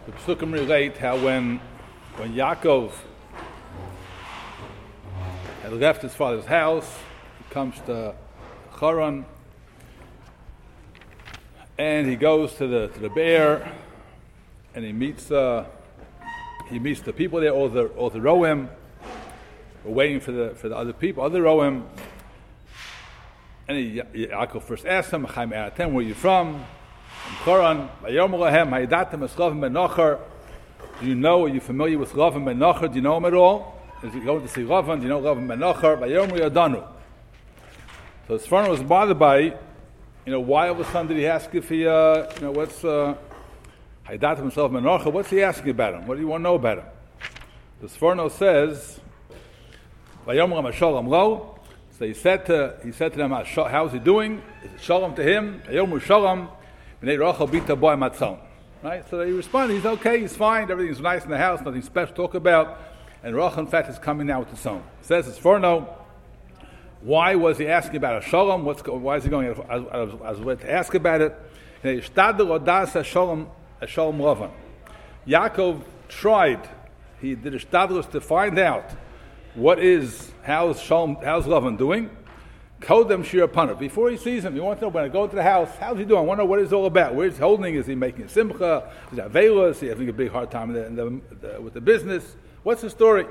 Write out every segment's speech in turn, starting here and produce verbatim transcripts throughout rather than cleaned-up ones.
The Pesukim relate how when when Yaakov had left his father's house, he comes to Haran, and he goes to the to the bear, and he meets uh, he meets the people there, all the all the Roem. We're waiting for the for the other people, other Roem. And he, Yaakov first asks him, "Where are you from?" From Haran. Do you know? Are you familiar with Rav ben Nachar? Do you know him at all? Is he going to see Rav? Do you know Rav ben Nachar? So his friend was bothered by, you know, why all of a sudden did he ask if he, uh, you know, what's uh, himself ben Nachar? What's he asking about him? What do you want to know about him? The Sforno says, so he said to he said to them, how's he doing? Is it shalom to him? Right? So they responded, he's okay, he's fine, everything's nice in the house, nothing special to talk about. And Rachel, in fact, is coming now with the son. He says, it's for no. Why was he asking about a shalom? What's why is he going out of, as a way to ask about it? Yaakov tried, he did a shtadlus to find out what is, how's Shalom, how's Lavan doing? Kodem Shir Panav. Before he sees him, he wants to know when I go to the house, how's he doing? I want to know what it's all about. Where's he holding? Is he making simcha? Is that Vela? Is he having a big hard time in the, in the, the, with the business? What's the story?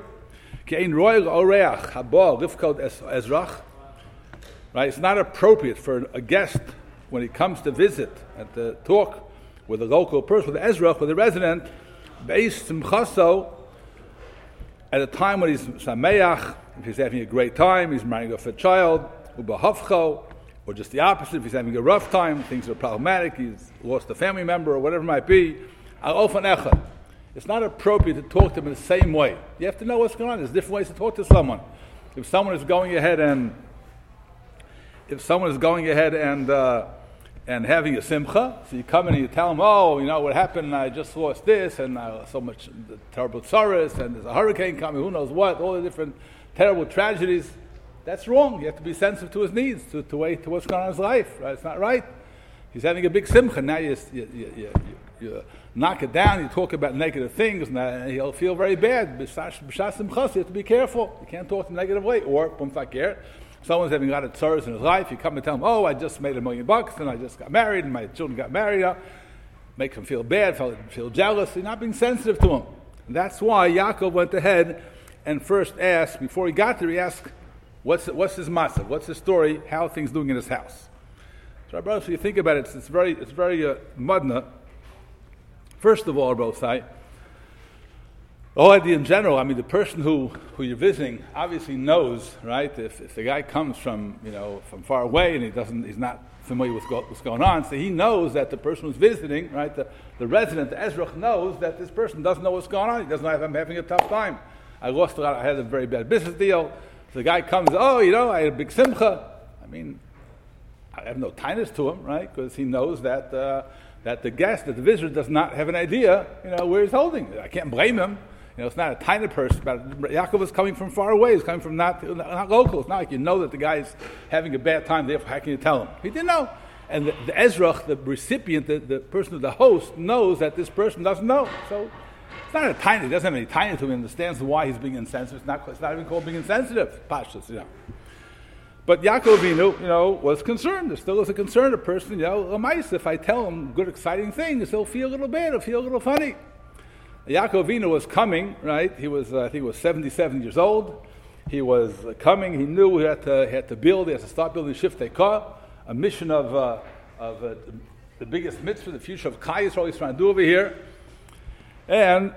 Right? It's not appropriate for a guest when he comes to visit and to talk with a local person, with Ezra, with a resident, based simchaso, at a time when he's sameach, if he's having a great time, he's marrying off a child, ubahafcho, or just the opposite, if he's having a rough time, things are problematic, he's lost a family member, or whatever it might be, al-ofan echad. It's not appropriate to talk to him in the same way. You have to know what's going on. There's different ways to talk to someone. If someone is going ahead and if someone is going ahead and uh, and having a simcha, so you come in and you tell them, oh, you know what happened? I just lost this, and uh, so much terrible tsaras, and there's a hurricane coming, who knows what? All the different terrible tragedies. That's wrong. You have to be sensitive to his needs, to to, wait, to what's going on in his life. Right? It's not right. He's having a big simcha. Now you you, you, you, you knock it down. You talk about negative things, and he'll feel very bad. B'shas simchas, you have to be careful. You can't talk in a negative way. Or pum fakir. Someone's having a lot of tsaras in his life. You come and tell him, oh, I just made a million bucks, and I just got married, and my children got married. Uh, make him feel bad, feel, feel jealous. You're not being sensitive to him. And that's why Yaakov went ahead and first asked, before he got there, he asked, what's what's his masav? What's his story? How are things doing in his house? So, our brothers, if you think about it, it's, it's very, it's very uh, mudna. First of all, both sides, the whole idea in general, I mean, the person who, who you're visiting obviously knows, right? If, if the guy comes from, you know, from far away and he doesn't, he's not familiar with go, what's going on, so he knows that the person who's visiting, right, the, the resident, the Ezrach, knows that this person doesn't know what's going on. He doesn't know if I'm having a tough time. I lost a lot. I had a very bad business deal. So the guy comes, oh, you know, I had a big simcha. I mean, I have no tinus to him, right? Because he knows that uh, that the guest, that the visitor, does not have an idea, you know, where he's holding. I can't blame him. You know, it's not a tiny person. But Yaakov is coming from far away. He's coming from not not local. It's not like you know that the guy is having a bad time. Therefore, how can you tell him? He didn't know. And the, the Ezrach, the recipient, the, the person, the host, knows that this person doesn't know. So it's not a tiny. It doesn't have any tiny to him. He understands why he's being insensitive. It's not. It's not even called being insensitive. Pashtus, you know. But Yaakov Avinu, you know, was concerned. There still is a concern. A person, you know, Lamais, if I tell him good, exciting things, he'll feel a little bad. He'll feel a little funny. Yaakov Avinu was coming, right? He was, uh, I think, he was seventy-seven years old. He was uh, coming. He knew he had to, he had to build. He had to start building Shiftei Kah, a mission of uh, of uh, the biggest mitzvah, the future of Kai Yisrael he's trying to do over here. And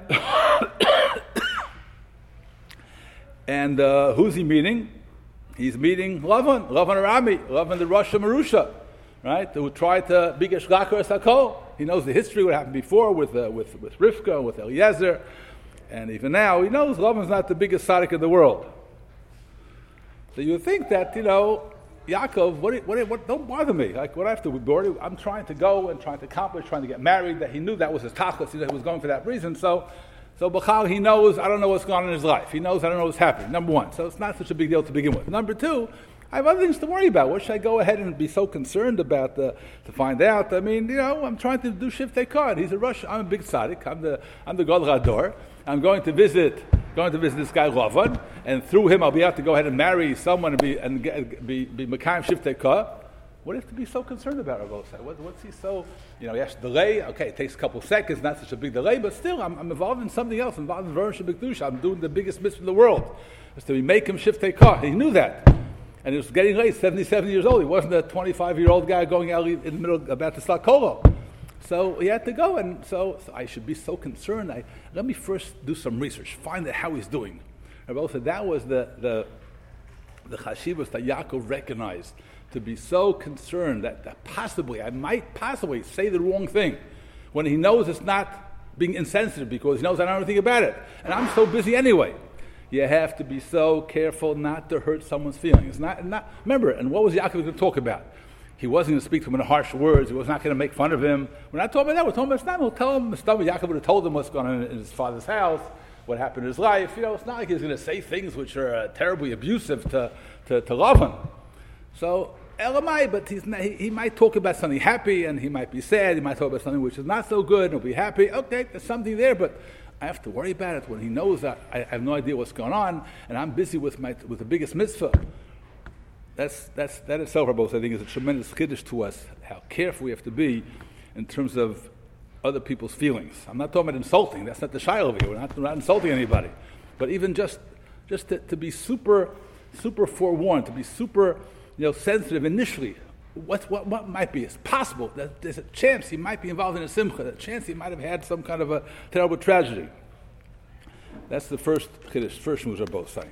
and uh, who's he meeting? He's meeting Lavan, Lavan Arami, Lavan the Rosh Marusha, right? Who tried to bigesh Rakar Sakol. He knows the history, what happened before with uh, with with Rivka, with Eliezer, and even now he knows Lavan's not the biggest tzaddik in the world. So you would think that, you know, Yaakov, what, what, what, don't bother me. Like, what I have to do, I'm trying to go and trying to accomplish, trying to get married. That he knew that was his tachlis. He was going for that reason. So. So Bachal, he knows, I don't know what's going on in his life. He knows, I don't know what's happening, number one. So it's not such a big deal to begin with. Number two, I have other things to worry about. What should I go ahead and be so concerned about uh, to find out? I mean, you know, I'm trying to do Shiftei Kar. He's a Rush. I'm a big tzaddik. I'm the I'm the Gadol Hador. I'm going to visit going to visit this guy Lavan, and through him I'll be able to go ahead and marry someone and be and get, be be Mekayim Shiftei Kar. What do you have to be so concerned about, Rabosai? What, what's he so, you know, he has to delay. Okay, it takes a couple of seconds, not such a big delay, but still, I'm, I'm involved in something else. I'm involved in Veron Shabbat. I'm doing the biggest mitzvah in the world. It's to make him Shiftei Kar. He knew that. And it was getting late, seventy-seven years old. He wasn't a twenty-five-year-old guy going out in the middle about to start Kolo. So he had to go, and so, so I should be so concerned. I, let me first do some research, find out how he's doing. Rabosai, that was the, the, the chashivas that Yaakov recognized. To be so concerned that, that possibly, I might possibly say the wrong thing when he knows it's not being insensitive because he knows I don't know anything about it. And I'm so busy anyway. You have to be so careful not to hurt someone's feelings. Not, not, remember, and what was Yaakov going to talk about? He wasn't going to speak to him in harsh words. He was not going to make fun of him. We're not talking about that. We're talking about Stam. He'll tell him, Stam, Yaakov would have told him what's going on in his father's house, what happened in his life. You know, it's not like he's going to say things which are uh, terribly abusive to, to, to Lavan. So, Elamai, but he's not, he, he might talk about something happy, and he might be sad. He might talk about something which is not so good, and he'll be happy. Okay, there's something there, but I have to worry about it when he knows that I, I have no idea what's going on, and I'm busy with my with the biggest mitzvah. That's that's that itself, Rabbi, I think, is a tremendous chiddush to us. How careful we have to be in terms of other people's feelings. I'm not talking about insulting. That's not the shy over here. We're not, we're not insulting anybody, but even just just to, to be super super forewarned, to be super. You know, sensitive initially. What what what might be? It's possible that there's a chance he might be involved in a simcha. A chance he might have had some kind of a terrible tragedy. That's the first chiddush, first moves are both saying.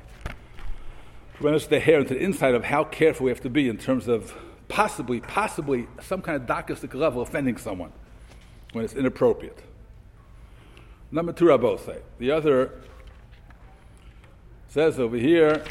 To bring us the hair into the inside of how careful we have to be in terms of possibly, possibly some kind of darkistic level offending someone when it's inappropriate. Number two, Rabbi say. The other says over here.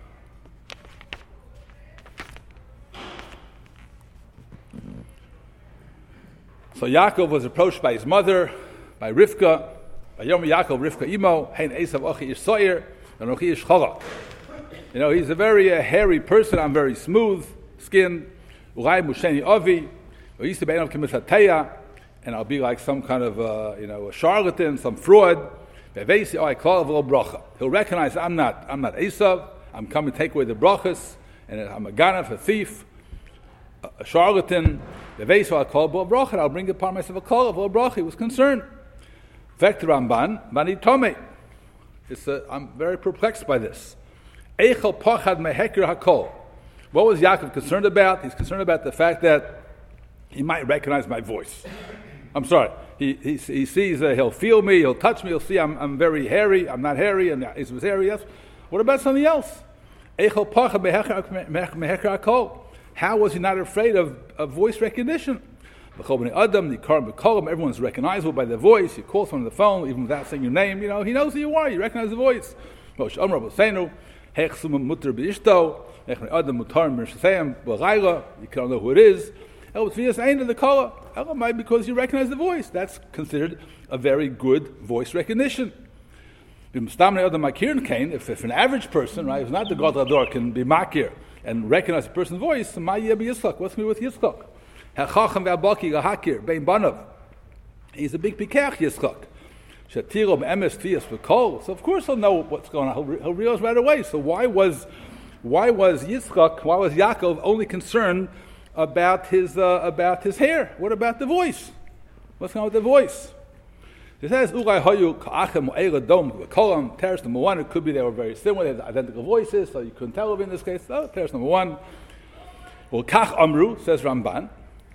So Yaakov was approached by his mother, by Rivka, by Yom Yaakov, Rivka Imo, Hein Esav Ochi Yissoyer, and Ochi Yishchola. You know, he's a very uh, hairy person. I'm very smooth skinned. Ulai Musheni Ovi, used to be Enov Kimisateya, and I'll be like some kind of, uh, you know, a charlatan, some fraud. He'll recognize I'm not, I'm not Esav. I'm coming to take away the brachas, and I'm a ganav, a thief, a, a charlatan. I'll bring upon myself a call of bracha. He was concerned. Vector Ramban, Bani Tome. It's a, I'm very perplexed by this. Eichel Pachad Meheker Hakol. What was Yaakov concerned about? He's concerned about the fact that he might recognize my voice. I'm sorry. He he, he sees, uh, he'll feel me, he'll touch me, he'll see I'm, I'm very hairy, I'm not hairy, and he was hairy, yes. What about something else? Eichel Pachad Meheker Hakol. How was he not afraid of, of voice recognition? Everyone's recognizable by their voice. You call someone on the phone, even without saying your name. You know, he knows who you are. You recognize the voice. You can don't know who it is. Because you recognize the voice. That's considered a very good voice recognition. If, if an average person, right, who's not the Gadol Hador, can be makir and recognize a person's voice, what's going to be with Yitzchak? He's a big pikach, Yitzchak. So of course he'll know what's going on. He'll, he'll realize right away. So why was why was Yitzchak, why was Yaakov only concerned about his uh, about his hair? What about the voice? What's going on with the voice? It says, Teres number one, it could be they were very similar, they had identical voices, so you couldn't tell them in this case. So, Teres number one. Well, Kach Amru, says Ramban.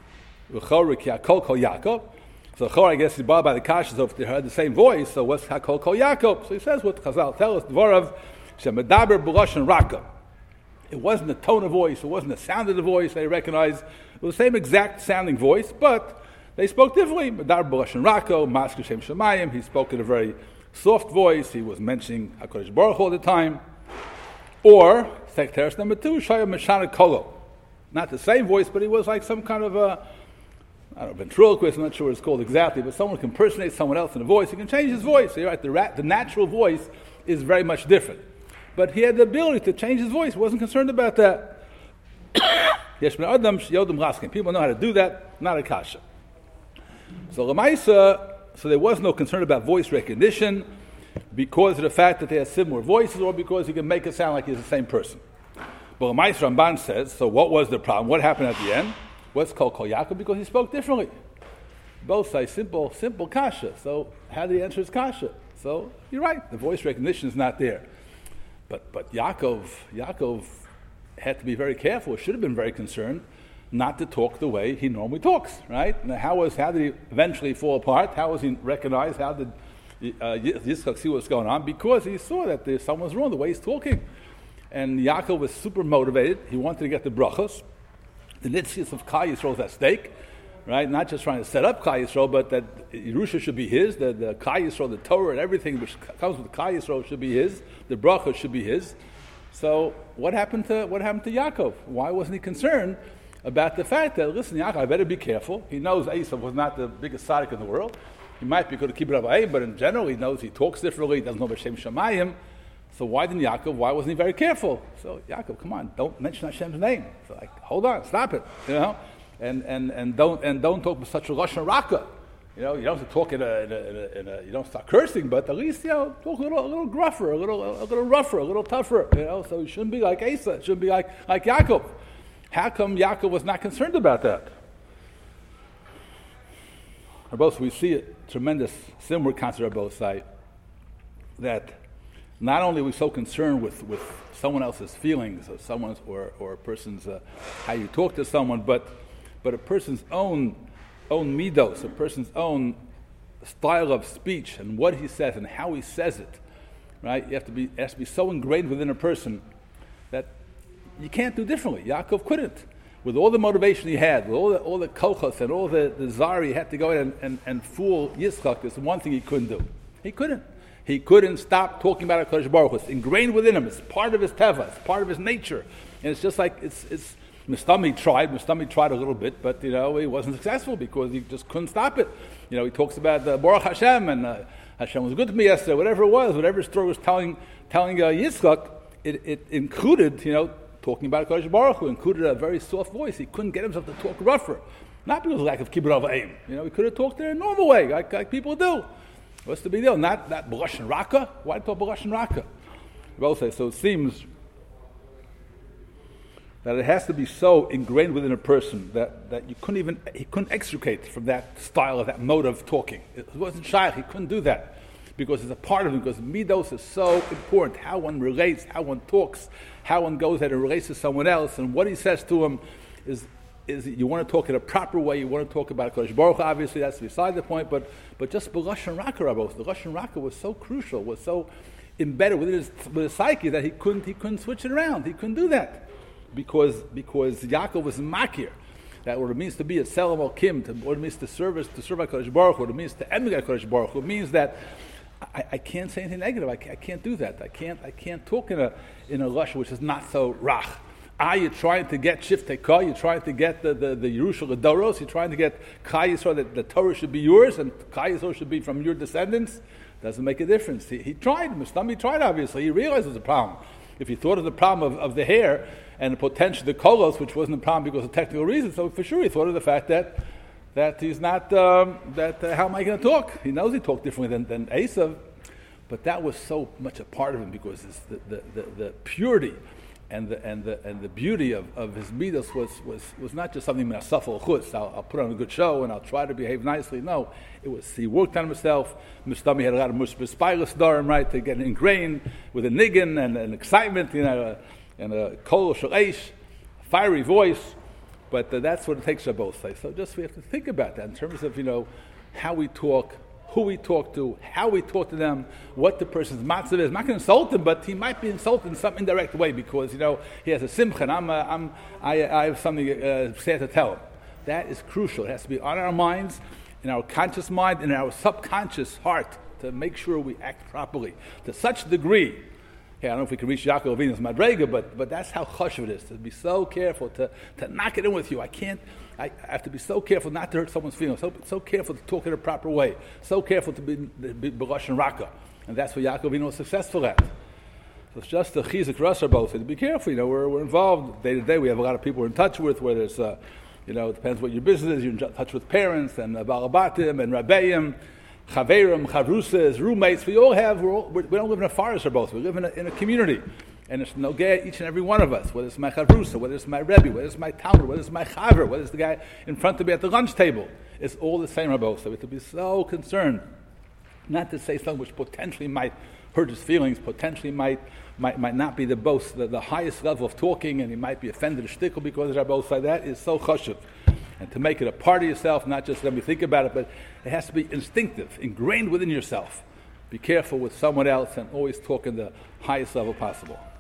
So Chor, I guess, he's bothered by the Kashas of they heard the same voice, so what's Hakol Kol Yaakov? So he says what Chazal tell us, Dvorav, Shemedaber B'Lashon Raka. It wasn't the tone of voice, it wasn't the sound of the voice they recognized. It was the same exact sounding voice, but they spoke differently. Medar B'Lashon Rako, Masker Shem Shemayim. He spoke in a very soft voice. He was mentioning HaKadosh Baruch Hu all the time. Or, Teres number two, Shaya Meshana Kolo. Not the same voice, but he was like some kind of a, I don't know, ventriloquist. I'm not sure what it's called exactly, but someone can impersonate someone else in a voice. He can change his voice. So you're right. The, ra- the natural voice is very much different. But he had the ability to change his voice. He wasn't concerned about that. Yesh bnei Adam yodem raskin. People know how to do that, not a kasha. So Lamaisa, so there was no concern about voice recognition because of the fact that they had similar voices or because he can make it sound like he's the same person. But Lamaisa Ramban says, so what was the problem? What happened at the end? What's called Kol Yaakov? Because he spoke differently. Both say simple, simple kasha. So how did he answer his kasha? So you're right, the voice recognition is not there. But but Yaakov, Yaakov had to be very careful, should have been very concerned, not to talk the way he normally talks, right? Now, how was how did he eventually fall apart? How was he recognized? How did uh, Yitzchak see what's going on? Because he saw that there, something was wrong, the way he's talking. And Yaakov was super motivated. He wanted to get the brachos. The nitzias of Klal Yisrael is at stake, right? Not just trying to set up Klal Yisrael, but that Yerusha should be his. The, the Klal Yisrael, the Torah, and everything which comes with Klal Yisrael should be his. The brachos should be his. So what happened to what happened to Yaakov? Why wasn't he concerned about the fact that, listen, Yaakov, I better be careful. He knows Esav was not the biggest tzaddik in the world. He might be good to keep it up, but in general, he knows he talks differently. He doesn't know Hashem Shamayim. So why didn't Yaakov? Why wasn't he very careful? So Yaakov, come on, don't mention Hashem's name. So like, hold on, stop it, you know, and and and don't and don't talk with such a lashon raka. You know, you don't have to talk in a, in a, in a, in a you don't start cursing, but at least, you know, talk a little, a little gruffer, a little, a little rougher, a little tougher. You know, so it shouldn't be like Asa, it shouldn't be like like Yaakov. How come Yaakov was not concerned about that? Or both we see a tremendous similar concept on both sides that. Not only are we so concerned with, with someone else's feelings or someone's or, or a person's uh, how you talk to someone, but but a person's own own midos, a person's own style of speech and what he says and how he says it, right? You have to be it has to be so ingrained within a person that you can't do differently. Yaakov couldn't, with all the motivation he had, with all the all the kochos and all the desire he had to go in and, and, and fool Yitzchak. There's one thing he couldn't do. He couldn't. He couldn't stop talking about HaKadosh Baruch Hu. It's ingrained within him. It's part of his teva. It's part of his nature. And it's just like, it's, it's Mustami tried. Mustami tried a little bit, but, you know, he wasn't successful because he just couldn't stop it. You know, he talks about uh, Baruch Hashem, and uh, Hashem was good to me yesterday, whatever it was, whatever story was telling telling uh, Yitzchak, it, it included, you know, talking about HaKadosh Baruch Hu, included a very soft voice. He couldn't get himself to talk rougher. Not because of lack of kibbutz aim. You know, he could have talked in a normal way, like, like people do. What's the big deal? Not that b'lashon raka. Why talk b'lashon raka? Both say so. It seems that it has to be so ingrained within a person that, that you couldn't even he couldn't extricate from that style of that mode of talking. It wasn't shy. He couldn't do that because it's a part of him. Because midos is so important. How one relates, how one talks, how one goes ahead and relates to someone else, and what he says to him is. Is you want to talk in a proper way. You want to talk about Kodesh Baruch Hu, obviously that's beside the point. But but just b'lashon raka, Rabos, the lashon raka was so crucial, was so embedded within his, with his psyche that he couldn't he couldn't switch it around. He couldn't do that because because Yaakov was makir. That what it means to be a Selam Okim, to what it means to service to serve Kodesh Baruch Hu, what it means to emulate Kodesh Baruch Hu. It means that I, I can't say anything negative. I can't, I can't do that. I can't I can't talk in a in a lashon which is not so rach. Ah, you're trying to get Shiftei Kah, you're trying to get the, the, the Yerusha Doros, you're trying to get Klal Yisrael, that the Torah should be yours and Klal Yisrael should be from your descendants. Doesn't make a difference. He, he tried, Mustami tried obviously, he realized it was a problem. If he thought of the problem of, of the hair and the potential, the kolos, which wasn't a problem because of technical reasons, so for sure he thought of the fact that that he's not, um, that uh, how am I going to talk? He knows he talked differently than, than Esav, but that was so much a part of him because it's the, the, the, the purity And the and the and the beauty of, of his midas was, was, was not just something minasafal chutz. I'll, I'll put on a good show and I'll try to behave nicely. No, it was he worked on himself. Mustami had a lot of muspis darim, right, to get ingrained with a niggin and an excitement, you know, and a kol shalish, fiery voice. But uh, that's what it takes on both sides. So just we have to think about that in terms of, you know, how we talk, who we talk to, how we talk to them, what the person's matzav is. I'm not going to insult him, but he might be insulted in some indirect way because, you know, he has a simcha and I'm, uh, I'm, I, I have something uh, sad to tell him. That is crucial. It has to be on our minds, in our conscious mind, in our subconscious heart to make sure we act properly. To such a degree, hey, I don't know if we can reach Yaakov Avinu's Madrega, but but that's how chashuv it is, to be so careful, to, to knock it in with you. I can't, I, I have to be so careful not to hurt someone's feelings, so, so careful to talk in a proper way, so careful to be b'lashon raka. And that's what Yaakov Avinu was successful at. So it's just the chizik rasa both. Be careful, you know, we're, we're involved day to day. We have a lot of people we're in touch with, whether it's, uh, you know, it depends what your business is. You're in touch with parents and uh, balabatim and rabbeim, chaverim, chavrusas, roommates. We all have, we're all, we don't live in a forest or both. We live in a, in a community. And it's nogea each and every one of us, whether it's my chavrusa, whether it's my rebbe, whether it's my talmud, whether it's my chaver, whether it's the guy in front of me at the lunch table. It's all the same, Rabbi. So we have to be so concerned not to say something which potentially might hurt his feelings, potentially might might, might not be the most, the, the highest level of talking, and he might be offended or shtickle because of Rabbi. Like that is so chashuv. And to make it a part of yourself, not just let me think about it, but it has to be instinctive, ingrained within yourself. Be careful with someone else and always talk in the highest level possible.